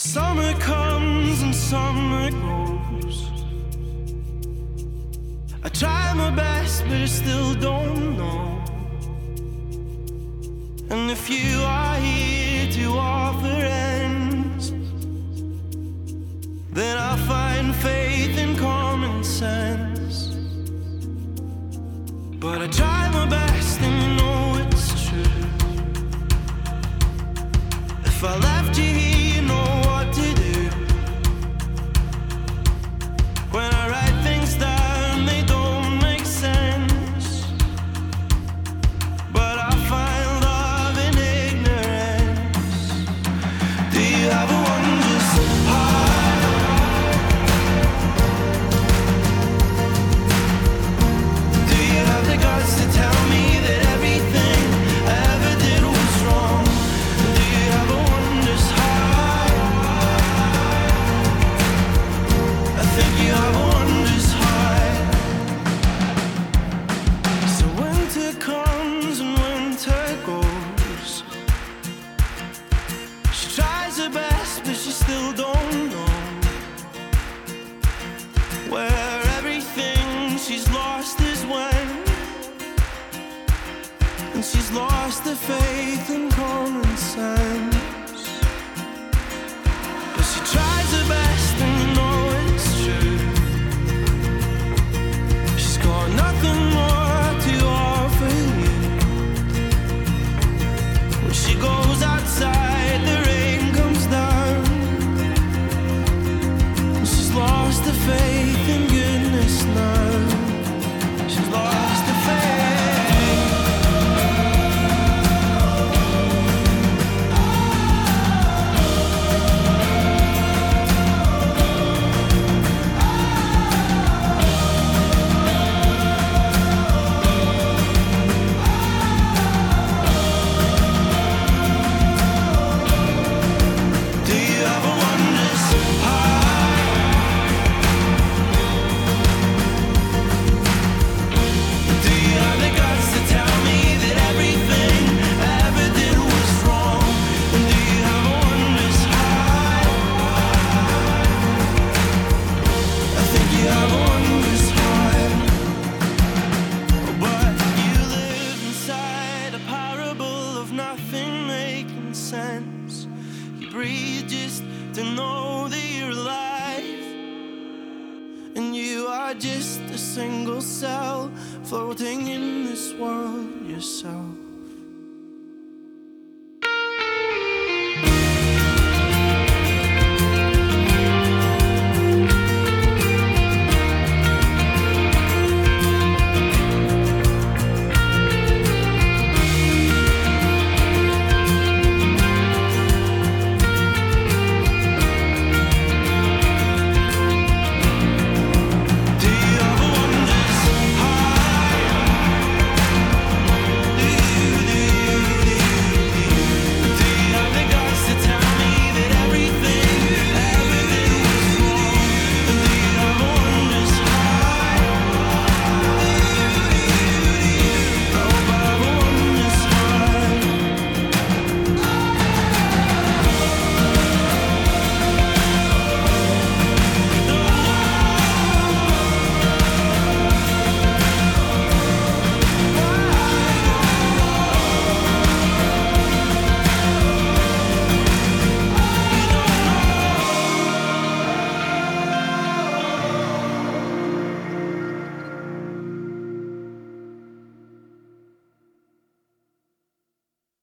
Summer comes and summer goes. I try my best, but I still don't know. And if you are here to offer ends, then I'll find faith in common sense. But I try my best and you know it's true. If I left you here, you know what to do. When I write things down, they don't make sense. But I find love in ignorance. Do you have a wondrous heart? Do you have the guts to tell me that everything I ever did was wrong? Do you have a wondrous heart? I think you have a wondrous heart. So winter comes and winter goes. She tries her best, but she still don't know. Where everything she's lost is when, and she's lost her faith in common sense. But she tries her best and you know it's true. She's got nothing more to offer you. When she goes outside, the rain comes down, and she's lost her faith in goodness now. She's lost her faith. Do you have a wondrous heart? Do you have the guts to tell me that everything I ever did was wrong? And do you have a wondrous heart? I think you have a wondrous heart. But you live inside a parable of nothing making sense. You breathe just to know that you're alive, and you are just a single cell floating in this world yourself.